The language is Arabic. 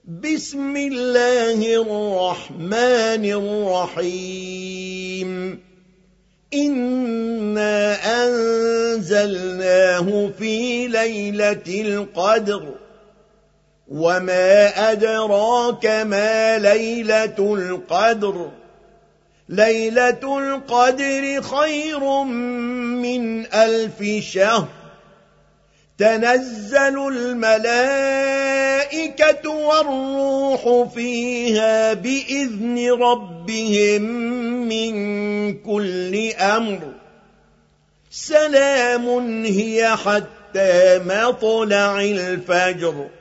بسم الله الرحمن الرحيم إنا أنزلناه في ليلة القدر وما أدراك ما ليلة القدر ليلة القدر خير من 1000 شهر تنزل الملائكة والروح فيها بإذن ربهم من كل أمر سلام هي حتى مطلع الفجر